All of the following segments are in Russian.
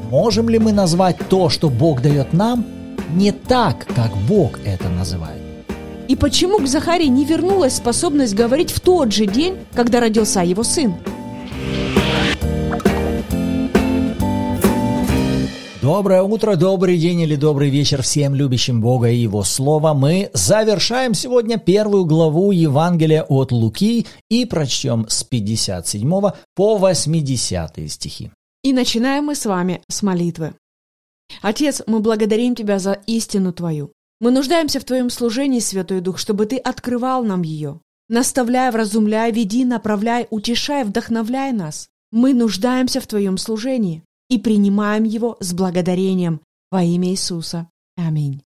Можем ли мы назвать то, что Бог дает нам, не так, как Бог это называет? И почему к Захарии не вернулась способность говорить в тот же день, когда родился его сын? Доброе утро, добрый день или добрый вечер всем любящим Бога и Его Слово. Мы завершаем сегодня первую главу Евангелия от Луки и прочтем с 57 по 80 стихи. И начинаем мы с вами с молитвы. Отец, мы благодарим Тебя за истину Твою. Мы нуждаемся в Твоем служении, Святой Дух, чтобы Ты открывал нам ее. Наставляй, вразумляй, веди, направляй, утешай, вдохновляй нас. Мы нуждаемся в Твоем служении и принимаем его с благодарением во имя Иисуса. Аминь.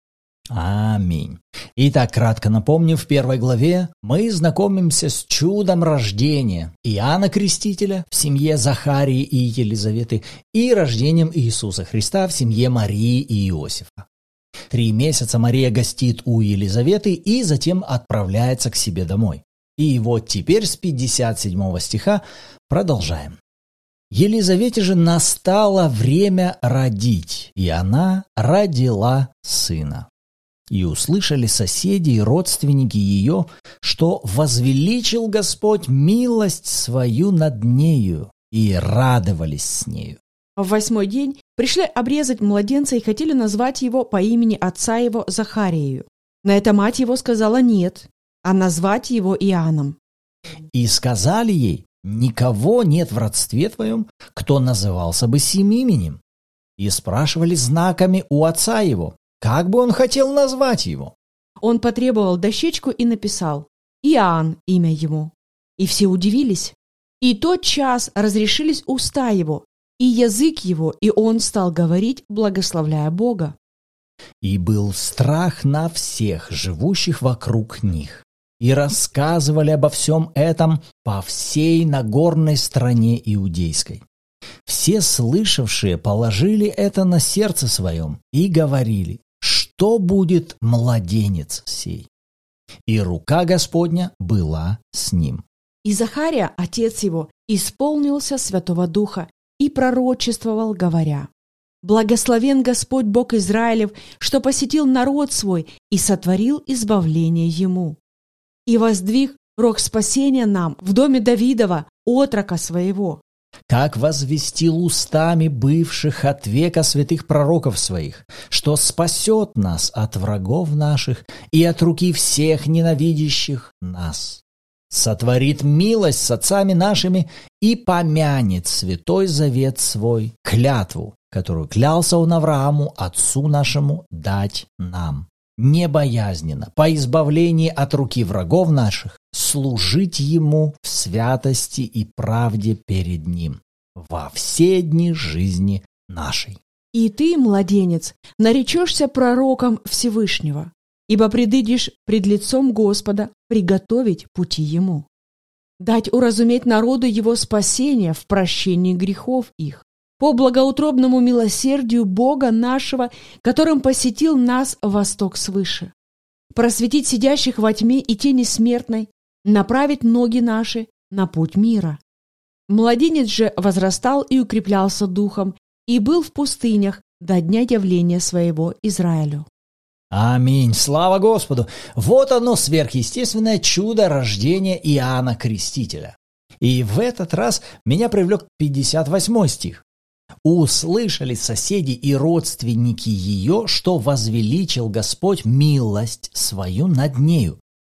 Аминь. Итак, кратко напомню, в первой главе мы знакомимся с чудом рождения Иоанна Крестителя в семье Захарии и Елизаветы и рождением Иисуса Христа в семье Марии и Иосифа. 3 месяца Мария гостит у Елизаветы и затем отправляется к себе домой. И вот теперь с 57 стиха продолжаем. Елизавете же настало время родить, и она родила сына. И услышали соседи и родственники ее, что возвеличил Господь милость свою над нею, и радовались с нею. В 8-й день пришли обрезать младенца и хотели назвать его по имени отца его Захарию. На это мать его сказала нет, а назвать его Иоанном. И сказали ей: «Никого нет в родстве твоем, кто назывался бы сим именем». И спрашивали знаками у отца его, как бы он хотел назвать его. Он потребовал дощечку и написал: «Иоанн» имя ему. И все удивились. И тот час разрешились уста его, и язык его, и он стал говорить, благословляя Бога. И был страх на всех, живущих вокруг них. И рассказывали обо всем этом по всей Нагорной стране иудейской. Все слышавшие положили это на сердце своем и говорили: что будет младенец сей? И рука Господня была с ним. И Захария, отец его, исполнился Святого Духа и пророчествовал, говоря: «Благословен Господь Бог Израилев, что посетил народ свой и сотворил избавление ему. И воздвиг рог спасения нам в доме Давидова, отрока своего. Как возвестил устами бывших от века святых пророков своих, что спасет нас от врагов наших и от руки всех ненавидящих нас. Сотворит милость с отцами нашими и помянет святой завет свой, клятву, которую клялся он Аврааму, отцу нашему, дать нам. Небоязненно, по избавлении от руки врагов наших, служить Ему в святости и правде перед Ним во все дни жизни нашей». И ты, младенец, наречешься пророком Всевышнего, ибо предыдешь пред лицом Господа приготовить пути Ему, дать уразуметь народу Его спасение в прощении грехов их, по благоутробному милосердию Бога нашего, которым посетил нас восток свыше, просветить сидящих во тьме и тени смертной, направить ноги наши на путь мира. Младенец же возрастал и укреплялся духом, и был в пустынях до дня явления своего Израилю. Аминь. Слава Господу! Вот оно, сверхъестественное чудо рождения Иоанна Крестителя. И в этот раз меня привлек 58 стих. «Услышали соседи и родственники ее, что возвеличил Господь милость свою над нею».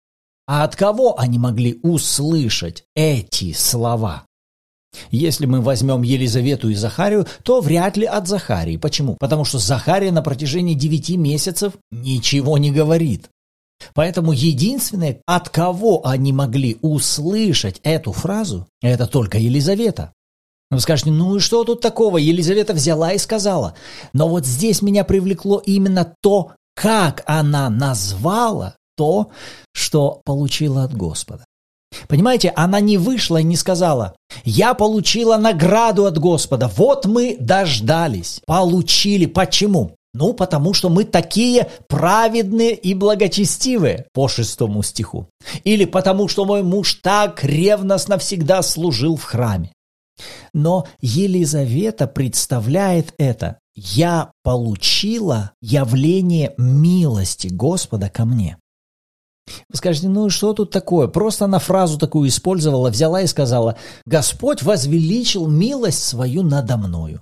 А от кого они могли услышать эти слова? Если мы возьмем Елизавету и Захарию, то вряд ли от Захарии. Почему? Потому что Захария на протяжении 9 месяцев ничего не говорит. Поэтому единственное, от кого они могли услышать эту фразу, это только Елизавета. Вы скажете: ну и что тут такого? Елизавета взяла и сказала. Но вот здесь меня привлекло именно то, как она назвала то, что получила от Господа. Понимаете, она не вышла и не сказала: я получила награду от Господа, вот мы дождались, получили. Почему? Ну, потому что мы такие праведные и благочестивые, по 6 стиху. Или потому что мой муж так ревностно всегда служил в храме. Но Елизавета представляет это: «Я получила явление милости Господа ко мне». Вы скажете, ну что тут такое? Просто она фразу такую использовала, взяла и сказала: «Господь возвеличил милость свою надо мною».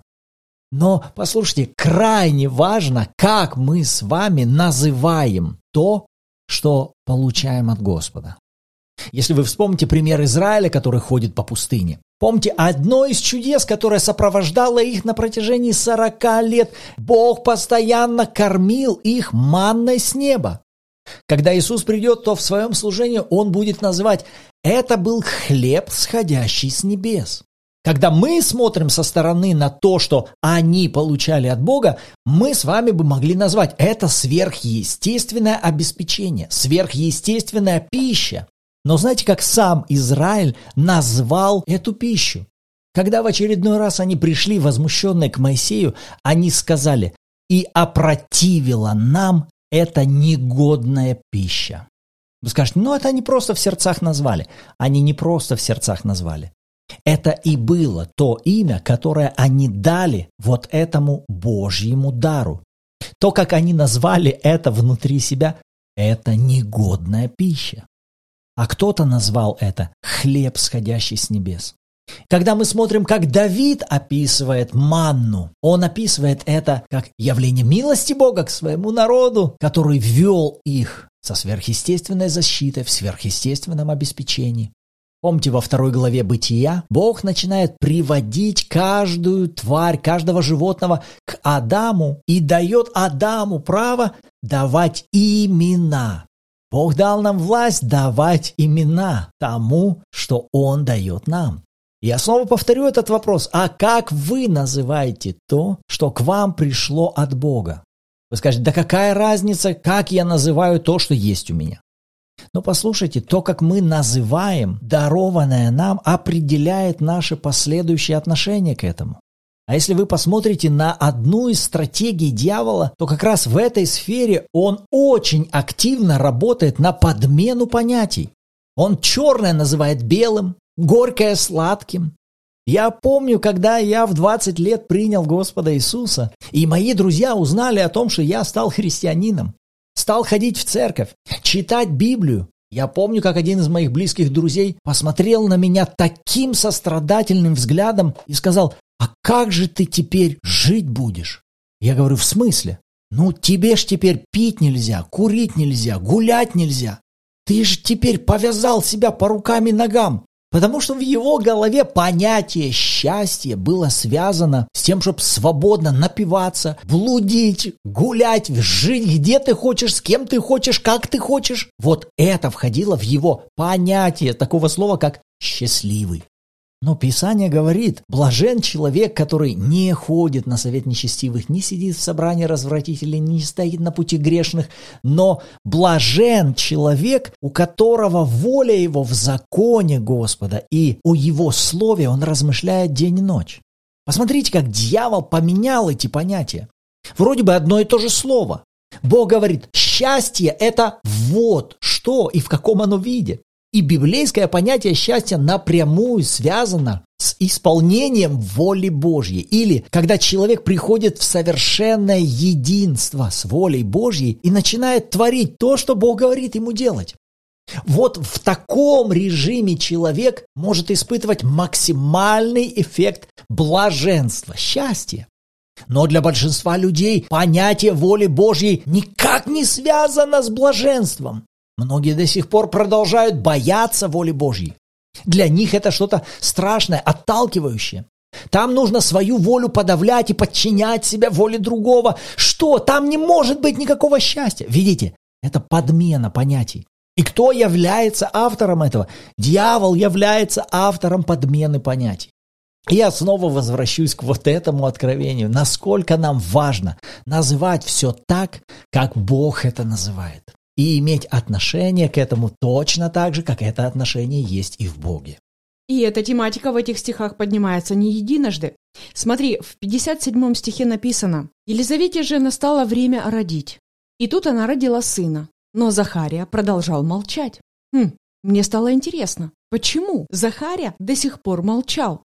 Но, послушайте, крайне важно, как мы с вами называем то, что получаем от Господа. Если вы вспомните пример Израиля, который ходит по пустыне. Помните, одно из чудес, которое сопровождало их на протяжении 40 лет, Бог постоянно кормил их манной с неба. Когда Иисус придет, то в своем служении Он будет называть: «Это был хлеб, сходящий с небес». Когда мы смотрим со стороны на то, что они получали от Бога, мы с вами бы могли назвать это сверхъестественное обеспечение, сверхъестественная пища. Но знаете, как сам Израиль назвал эту пищу? Когда в очередной раз они пришли, возмущенные к Моисею, они сказали: «И опротивила нам эта негодная пища». Вы скажете, ну это они просто в сердцах назвали. Они не просто в сердцах назвали. Это и было то имя, которое они дали вот этому Божьему дару. То, как они назвали это внутри себя, это негодная пища. А кто-то назвал это хлеб, сходящий с небес. Когда мы смотрим, как Давид описывает манну, он описывает это как явление милости Бога к своему народу, который ввел их со сверхъестественной защитой, в сверхъестественном обеспечении. Помните, во 2 главе Бытия Бог начинает приводить каждую тварь, каждого животного к Адаму и дает Адаму право давать имена. Бог дал нам власть давать имена тому, что Он дает нам. Я снова повторю этот вопрос. А как вы называете то, что к вам пришло от Бога? Вы скажете, да какая разница, как я называю то, что есть у меня? Но послушайте, то, как мы называем дарованное нам, определяет наше последующее отношение к этому. А если вы посмотрите на одну из стратегий дьявола, то как раз в этой сфере он очень активно работает на подмену понятий. Он черное называет белым, горькое сладким. Я помню, когда я в 20 лет принял Господа Иисуса, и мои друзья узнали о том, что я стал христианином. Стал ходить в церковь, читать Библию. Я помню, как один из моих близких друзей посмотрел на меня таким сострадательным взглядом и сказал: «А как же ты теперь жить будешь?» Я говорю: «В смысле? Ну, тебе ж теперь пить нельзя, курить нельзя, гулять нельзя. Ты же теперь повязал себя по рукам и ногам». Потому что в его голове понятие счастья было связано с тем, чтобы свободно напиваться, блудить, гулять, жить где ты хочешь, с кем ты хочешь, как ты хочешь. Вот это входило в его понятие такого слова, как «счастливый». Но Писание говорит: блажен человек, который не ходит на совет нечестивых, не сидит в собрании развратителей, не стоит на пути грешных, но блажен человек, у которого воля его в законе Господа, и о его слове он размышляет день и ночь. Посмотрите, как дьявол поменял эти понятия. Вроде бы одно и то же слово. Бог говорит: счастье – это вот что и в каком оно виде. И библейское понятие счастья напрямую связано с исполнением воли Божьей. Или когда человек приходит в совершенное единство с волей Божьей и начинает творить то, что Бог говорит ему делать. Вот в таком режиме человек может испытывать максимальный эффект блаженства, счастья. Но для большинства людей понятие воли Божьей никак не связано с блаженством. Многие до сих пор продолжают бояться воли Божьей. Для них это что-то страшное, отталкивающее. Там нужно свою волю подавлять и подчинять себя воле другого. Что? Там не может быть никакого счастья. Видите, это подмена понятий. И кто является автором этого? Дьявол является автором подмены понятий. И я снова возвращусь к вот этому откровению. Насколько нам важно называть все так, как Бог это называет. И иметь отношение к этому точно так же, как это отношение есть и в Боге. И эта тематика в этих стихах поднимается не единожды. Смотри, в 57 стихе написано: «Елизавете же настало время родить. И тут она родила сына. Но Захария продолжал молчать». Мне стало интересно, почему Захария до сих пор молчал?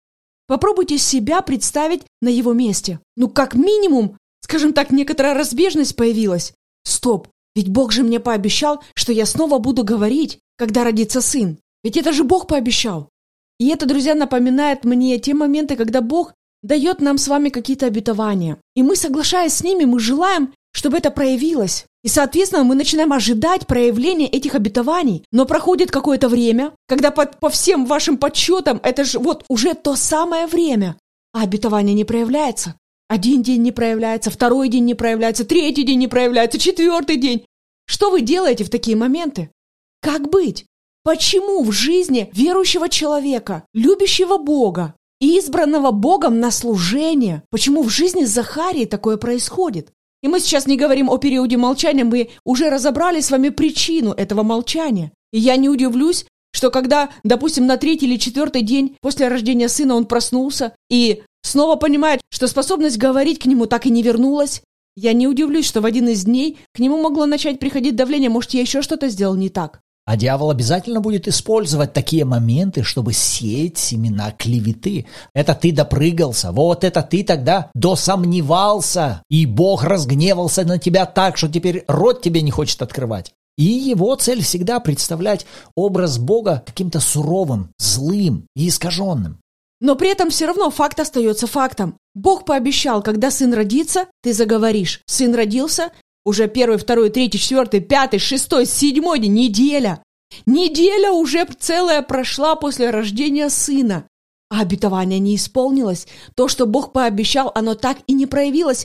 Попробуйте себя представить на его месте. Как минимум, скажем так, некоторая разбежность появилась. Стоп, ведь Бог же мне пообещал, что я снова буду говорить, когда родится сын. Ведь это же Бог пообещал. И это, друзья, напоминает мне те моменты, когда Бог дает нам с вами какие-то обетования. И мы, соглашаясь с ними, мы желаем, чтобы это проявилось. И, соответственно, мы начинаем ожидать проявления этих обетований. Но проходит какое-то время, когда по всем вашим подсчетам, это же уже то самое время, а обетование не проявляется. Один день не проявляется, второй день не проявляется, третий день не проявляется, четвертый день. Что вы делаете в такие моменты? Как быть? Почему в жизни верующего человека, любящего Бога и избранного Богом на служение, почему в жизни Захарии такое происходит? И мы сейчас не говорим о периоде молчания, мы уже разобрали с вами причину этого молчания. И я не удивлюсь, что когда, допустим, на 3-й или 4-й день после рождения сына он проснулся и снова понимает, что способность говорить к нему так и не вернулась, я не удивлюсь, что в один из дней к нему могло начать приходить давление, может, я еще что-то сделал не так. А дьявол обязательно будет использовать такие моменты, чтобы сеять семена клеветы. Это ты допрыгался, вот это ты тогда досомневался, и Бог разгневался на тебя так, что теперь рот тебе не хочет открывать. И его цель всегда представлять образ Бога каким-то суровым, злым и искаженным. Но при этом все равно факт остается фактом. Бог пообещал, когда сын родится, ты заговоришь. Сын родился, уже 1, 2, 3, 4, 5, 6, 7 день, неделя. Неделя уже целая прошла после рождения сына. А обетование не исполнилось. То, что Бог пообещал, оно так и не проявилось.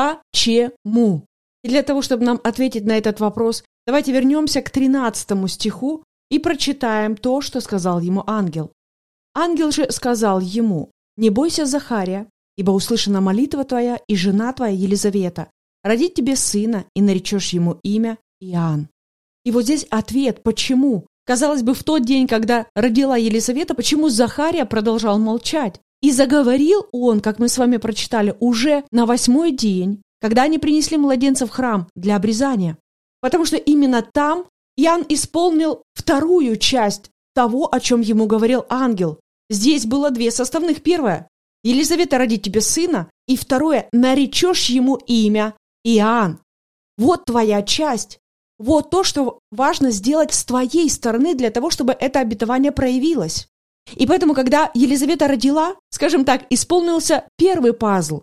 Почему? И для того, чтобы нам ответить на этот вопрос, давайте вернемся к 13 стиху и прочитаем то, что сказал ему ангел. Ангел же сказал ему: «Не бойся, Захария, ибо услышана молитва твоя, и жена твоя Елизавета родит тебе сына, и наречешь ему имя Иоанн». И вот здесь ответ, почему. Казалось бы, в тот день, когда родила Елизавета, почему Захария продолжал молчать? И заговорил он, как мы с вами прочитали, уже на 8-й день, когда они принесли младенца в храм для обрезания. Потому что именно там Иоанн исполнил вторую часть того, о чем ему говорил ангел. Здесь было 2 составных. Первое – Елизавета родит тебе сына, и второе – наречешь ему имя Иоанн. Вот твоя часть. Вот то, что важно сделать с твоей стороны для того, чтобы это обетование проявилось. И поэтому, когда Елизавета родила, скажем так, исполнился первый пазл.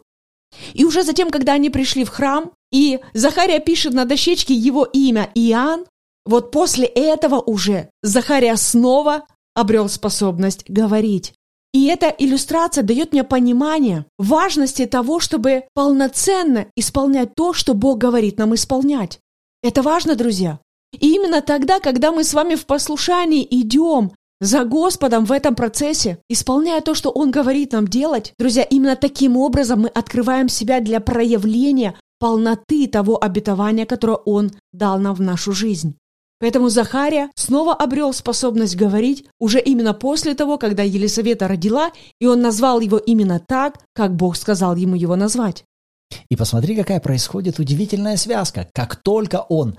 И уже затем, когда они пришли в храм, и Захария пишет на дощечке его имя Иоанн, вот после этого уже Захария снова обрел способность говорить. И эта иллюстрация дает мне понимание важности того, чтобы полноценно исполнять то, что Бог говорит нам исполнять. Это важно, друзья. И именно тогда, когда мы с вами в послушании идем за Господом в этом процессе, исполняя то, что Он говорит нам делать, друзья, именно таким образом мы открываем себя для проявления полноты того обетования, которое Он дал нам в нашу жизнь. Поэтому Захария снова обрел способность говорить уже именно после того, когда Елизавета родила, и он назвал его именно так, как Бог сказал ему его назвать. И посмотри, какая происходит удивительная связка. Как только он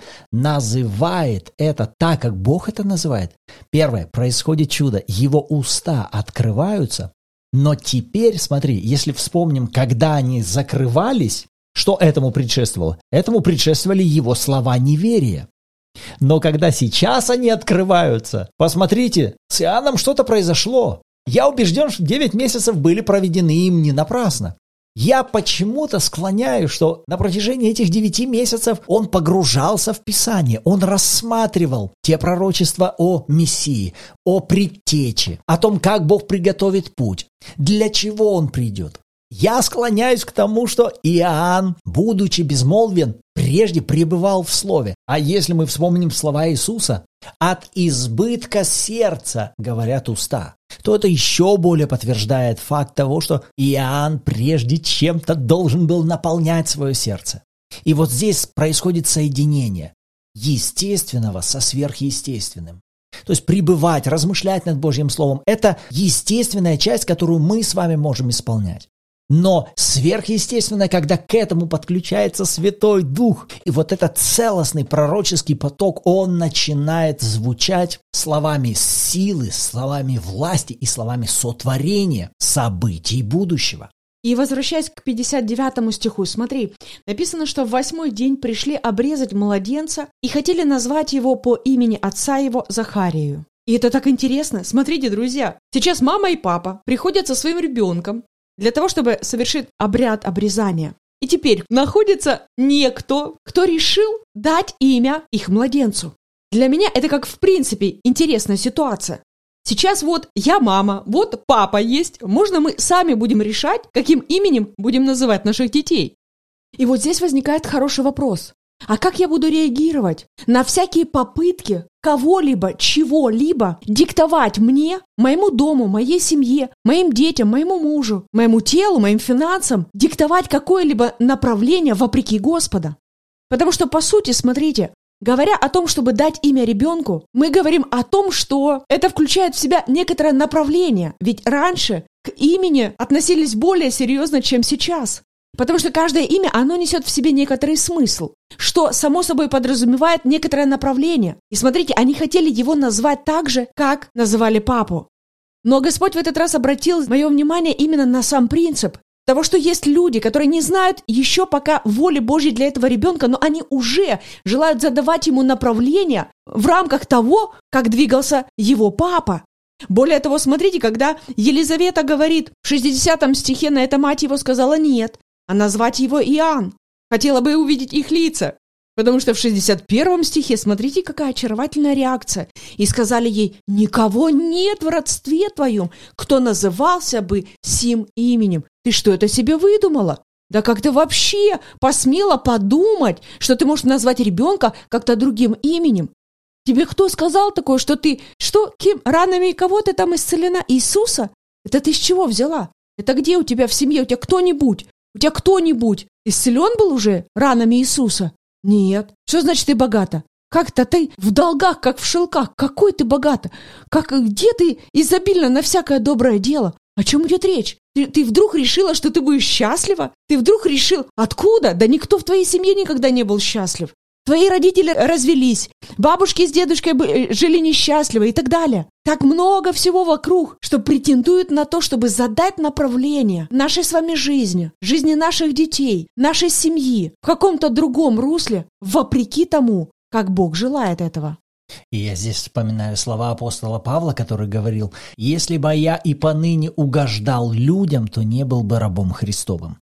называет это так, как Бог это называет, первое, происходит чудо, его уста открываются, но теперь, смотри, если вспомним, когда они закрывались, что этому предшествовало? Этому предшествовали его слова неверия. Но когда сейчас они открываются, посмотрите, с Иоанном что-то произошло. Я убежден, что 9 месяцев были проведены им не напрасно. Я почему-то склоняю, что на протяжении этих 9 месяцев он погружался в Писание, он рассматривал те пророчества о Мессии, о предтече, о том, как Бог приготовит путь, для чего он придет. Я склоняюсь к тому, что Иоанн, будучи безмолвен, прежде пребывал в Слове. А если мы вспомним слова Иисуса, «От избытка сердца говорят уста», то это еще более подтверждает факт того, что Иоанн прежде чем-то должен был наполнять свое сердце. И вот здесь происходит соединение естественного со сверхъестественным. То есть пребывать, размышлять над Божьим Словом – это естественная часть, которую мы с вами можем исполнять. Но сверхъестественное, когда к этому подключается Святой Дух, и вот этот целостный пророческий поток, он начинает звучать словами силы, словами власти и словами сотворения событий будущего. И возвращаясь к 59 стиху, смотри, написано, что в 8-й день пришли обрезать младенца и хотели назвать его по имени отца его Захарию. И это так интересно. Смотрите, друзья, сейчас мама и папа приходят со своим ребенком для того, чтобы совершить обряд обрезания. И теперь находится некто, кто решил дать имя их младенцу. Для меня это как в принципе интересная ситуация. Сейчас вот я мама, вот папа есть, можно мы сами будем решать, каким именем будем называть наших детей. И вот здесь возникает хороший вопрос. А как я буду реагировать на всякие попытки кого-либо, чего-либо диктовать мне, моему дому, моей семье, моим детям, моему мужу, моему телу, моим финансам, диктовать какое-либо направление вопреки Господа? Потому что, по сути, смотрите, говоря о том, чтобы дать имя ребенку, мы говорим о том, что это включает в себя некоторое направление. Ведь раньше к имени относились более серьезно, чем сейчас. Потому что каждое имя, оно несет в себе некоторый смысл, что само собой подразумевает некоторое направление. И смотрите, они хотели его назвать так же, как называли папу. Но Господь в этот раз обратил мое внимание именно на сам принцип того, что есть люди, которые не знают еще пока воли Божьей для этого ребенка, но они уже желают задавать ему направление в рамках того, как двигался его папа. Более того, смотрите, когда Елизавета говорит в 60 стихе, на это мать его сказала нет, а назвать его Иоанн. Хотела бы увидеть их лица. Потому что в 61 стихе, смотрите, какая очаровательная реакция. И сказали ей, никого нет в родстве твоем, кто назывался бы сим именем. Ты что это себе выдумала? Да как ты вообще посмела подумать, что ты можешь назвать ребенка как-то другим именем? Тебе кто сказал такое, что ты, что, кем, ранами кого ты там исцелена? Иисуса? Это ты с чего взяла? Это где у тебя в семье? У тебя кто-нибудь исцелен был уже ранами Иисуса? Нет. Что значит ты богата? Как-то ты в долгах, как в шелках. Какой ты богата? Где ты изобильна на всякое доброе дело? О чем идет речь? Ты вдруг решила, что ты будешь счастлива? Ты вдруг решил... Откуда? Да никто в твоей семье никогда не был счастлив. Твои родители развелись, бабушки с дедушкой жили несчастливо и так далее. Так много всего вокруг, что претендует на то, чтобы задать направление нашей с вами жизни, жизни наших детей, нашей семьи в каком-то другом русле, вопреки тому, как Бог желает этого. И я здесь вспоминаю слова апостола Павла, который говорил, «Если бы я и поныне угождал людям, то не был бы рабом Христовым».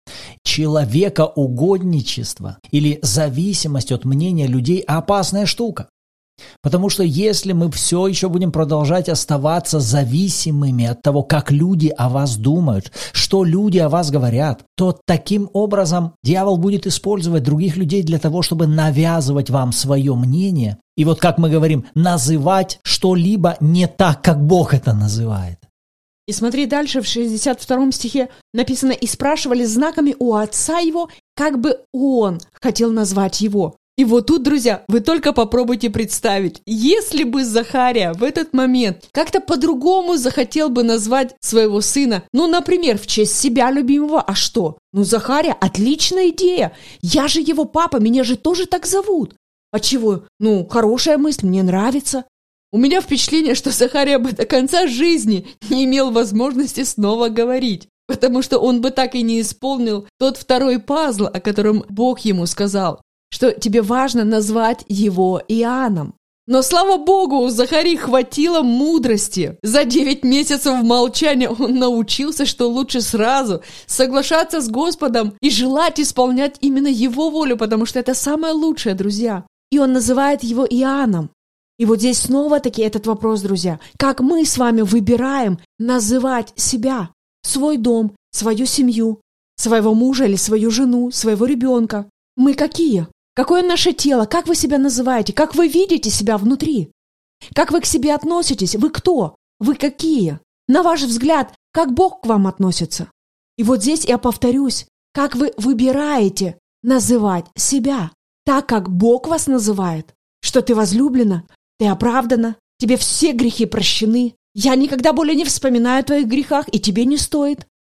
Человекоугодничество или зависимость от мнения людей – опасная штука. Потому что если мы все еще будем продолжать оставаться зависимыми от того, как люди о вас думают, что люди о вас говорят, то таким образом дьявол будет использовать других людей для того, чтобы навязывать вам свое мнение. И вот как мы говорим, называть что-либо не так, как Бог это называет. И смотри дальше, в 62 стихе написано, «И спрашивали знаками у отца его, как бы он хотел назвать его». И вот тут, друзья, вы только попробуйте представить, если бы Захария в этот момент как-то по-другому захотел бы назвать своего сына, например, в честь себя любимого, а что? Захария, отличная идея, я же его папа, меня же тоже так зовут. А чего? Хорошая мысль, мне нравится. У меня впечатление, что Захария бы до конца жизни не имел возможности снова говорить, потому что он бы так и не исполнил тот второй пазл, о котором Бог ему сказал, что тебе важно назвать его Иоанном. Но, слава Богу, у Захарии хватило мудрости. За 9 месяцев молчания он научился, что лучше сразу соглашаться с Господом и желать исполнять именно его волю, потому что это самое лучшее, друзья. И он называет его Иоанном. И вот здесь снова-таки этот вопрос, друзья. Как мы с вами выбираем называть себя, свой дом, свою семью, своего мужа или свою жену, своего ребенка? Мы какие? Какое наше тело? Как вы себя называете? Как вы видите себя внутри? Как вы к себе относитесь? Вы кто? Вы какие? На ваш взгляд, как Бог к вам относится? И вот здесь я повторюсь, как вы выбираете называть себя? Так, как Бог вас называет, что ты возлюблена, ты оправдана, тебе все грехи прощены, я никогда более не вспоминаю о твоих грехах, и тебе не стоит.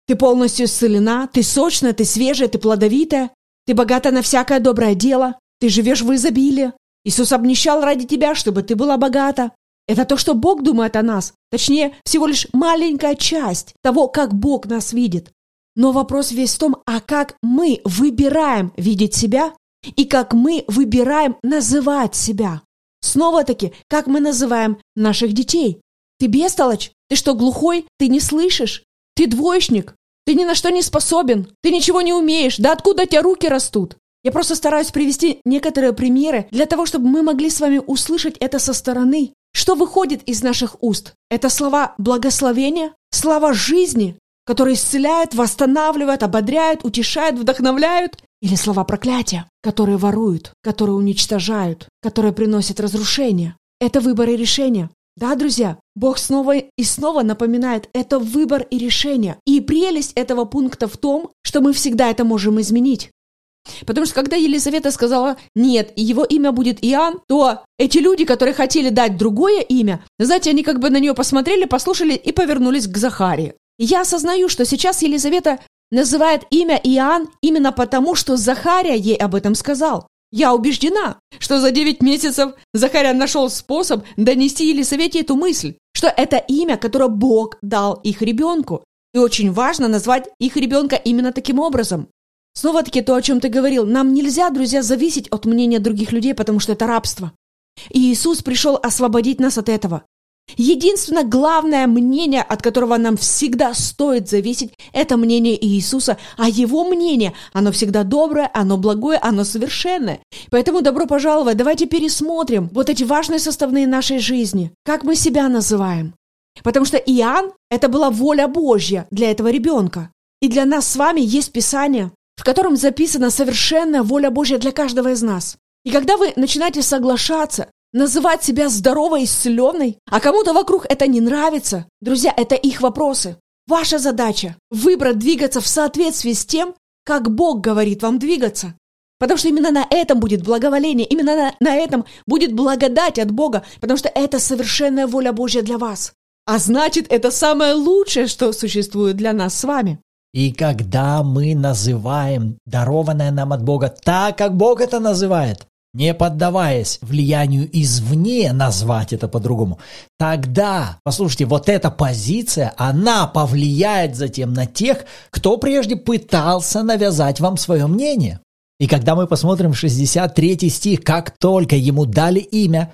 Ты полностью исцелена, ты сочная, ты свежая, ты плодовитая, ты богата на всякое доброе дело, ты живешь в изобилии. Иисус обнищал ради тебя, чтобы ты была богата. Это то, что Бог думает о нас. Точнее, всего лишь маленькая часть того, как Бог нас видит. Но вопрос весь в том, а как мы выбираем видеть себя и как мы выбираем называть себя. Снова-таки, как мы называем наших детей. Ты бестолочь? Ты что, глухой? Ты не слышишь? Ты двоечник? Ты ни на что не способен? Ты ничего не умеешь? Да откуда у тебя руки растут? Я просто стараюсь привести некоторые примеры для того, чтобы мы могли с вами услышать это со стороны. Что выходит из наших уст? Это слова благословения, слова жизни, которые исцеляют, восстанавливают, ободряют, утешают, вдохновляют? Или слова проклятия, которые воруют, которые уничтожают, которые приносят разрушение? Это выбор и решение. Да, друзья, Бог снова и снова напоминает, это выбор и решение. И прелесть этого пункта в том, что мы всегда это можем изменить. Потому что когда Елизавета сказала «нет», и его имя будет Иоанн, то эти люди, которые хотели дать другое имя, знаете, они как бы на нее посмотрели, послушали и повернулись к Захарии. И я осознаю, что сейчас Елизавета называет имя Иоанн именно потому, что Захария ей об этом сказал. Я убеждена, что за 9 месяцев Захария нашел способ донести Елизавете эту мысль, что это имя, которое Бог дал их ребенку. И очень важно назвать их ребенка именно таким образом. Снова-таки то, о чем ты говорил, нам нельзя, друзья, зависеть от мнения других людей, потому что это рабство. И Иисус пришел освободить нас от этого. Единственное главное мнение, от которого нам всегда стоит зависеть, это мнение Иисуса, а Его мнение, оно всегда доброе, оно благое, оно совершенное. Поэтому добро пожаловать, давайте пересмотрим вот эти важные составные нашей жизни, как мы себя называем. Потому что Иоанн – это была воля Божья для этого ребенка. И для нас с вами есть Писание, в котором записана совершенная воля Божья для каждого из нас. И когда вы начинаете соглашаться, называть себя здоровой и исцеленной, а кому-то вокруг это не нравится, друзья, это их вопросы. Ваша задача – выбрать двигаться в соответствии с тем, как Бог говорит вам двигаться. Потому что именно на этом будет благоволение, именно на этом будет благодать от Бога, потому что это совершенная воля Божья для вас. А значит, это самое лучшее, что существует для нас с вами. И когда мы называем дарованное нам от Бога так, как Бог это называет, не поддаваясь влиянию извне назвать это по-другому, тогда, послушайте, вот эта позиция, она повлияет затем на тех, кто прежде пытался навязать вам свое мнение. И когда мы посмотрим в 63 стих, как только ему дали имя,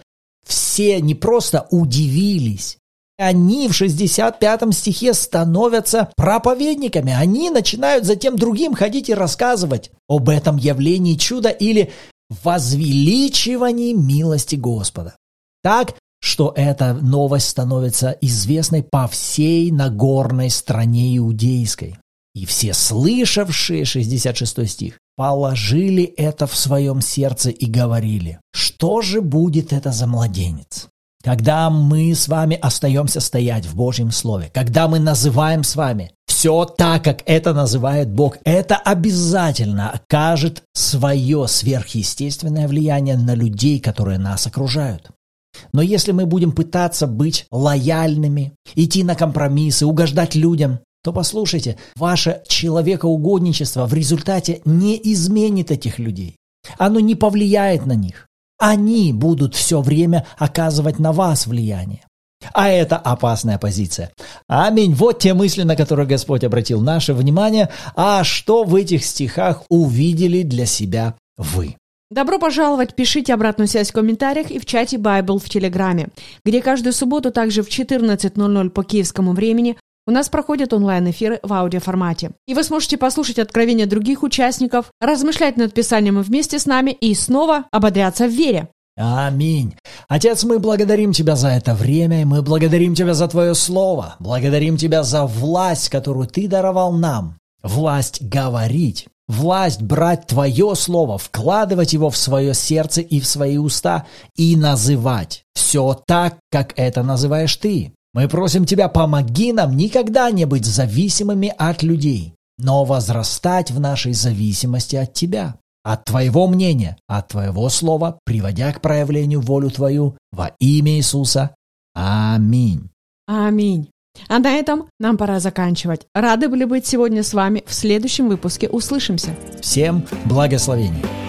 все не просто удивились, они в 65 стихе становятся проповедниками. Они начинают затем другим ходить и рассказывать об этом явлении чуда или возвеличивании милости Господа. Так, что эта новость становится известной по всей Нагорной стране иудейской. И все слышавшие, 66 стих, положили это в своем сердце и говорили: что же будет это за младенец? Когда мы с вами остаемся стоять в Божьем Слове, когда мы называем с вами все так, как это называет Бог, это обязательно окажет свое сверхъестественное влияние на людей, которые нас окружают. Но если мы будем пытаться быть лояльными, идти на компромиссы, угождать людям, то послушайте, ваше человекоугодничество в результате не изменит этих людей. Оно не повлияет на них. Они будут все время оказывать на вас влияние. А это опасная позиция. Аминь. Вот те мысли, на которые Господь обратил наше внимание. А что в этих стихах увидели для себя вы? Добро пожаловать, пишите обратную связь в комментариях и в чате Bible в Телеграме, где каждую субботу также в 14:00 по киевскому времени у нас проходят онлайн-эфиры в аудиоформате. И вы сможете послушать откровения других участников, размышлять над Писанием вместе с нами и снова ободряться в вере. Аминь. Отец, мы благодарим Тебя за это время, и мы благодарим Тебя за Твое Слово. Благодарим Тебя за власть, которую Ты даровал нам. Власть говорить, власть брать Твое Слово, вкладывать его в свое сердце и в свои уста и называть все так, как это называешь Ты. Мы просим Тебя, помоги нам никогда не быть зависимыми от людей, но возрастать в нашей зависимости от Тебя, от Твоего мнения, от Твоего Слова, приводя к проявлению волю Твою во имя Иисуса. Аминь. Аминь. А на этом нам пора заканчивать. Рады были быть сегодня с вами. В следующем выпуске услышимся. Всем благословений!